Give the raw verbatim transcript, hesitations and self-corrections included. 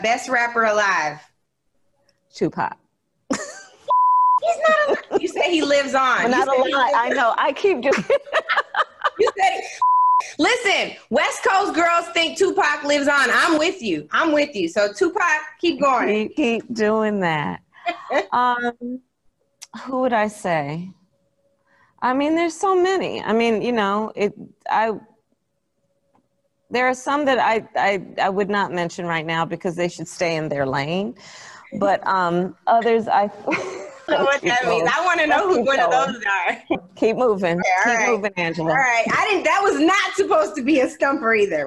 Best rapper alive. Tupac. He's not alive. You said he lives on. Well, not alive. I know. I keep doing You said it. Listen, West Coast girls think Tupac lives on. I'm with you. I'm with you. So Tupac, keep going. Keep, keep doing that. um, who would I say? I mean, there's so many. I mean, you know, it. I. There are some that I, I I would not mention right now because they should stay in their lane. But um, others, I. I don't know what that means. I want to know who one of those are. Keep moving. Okay, Keep right. moving, Angela. All right. I didn't. That was not supposed to be a stumper either.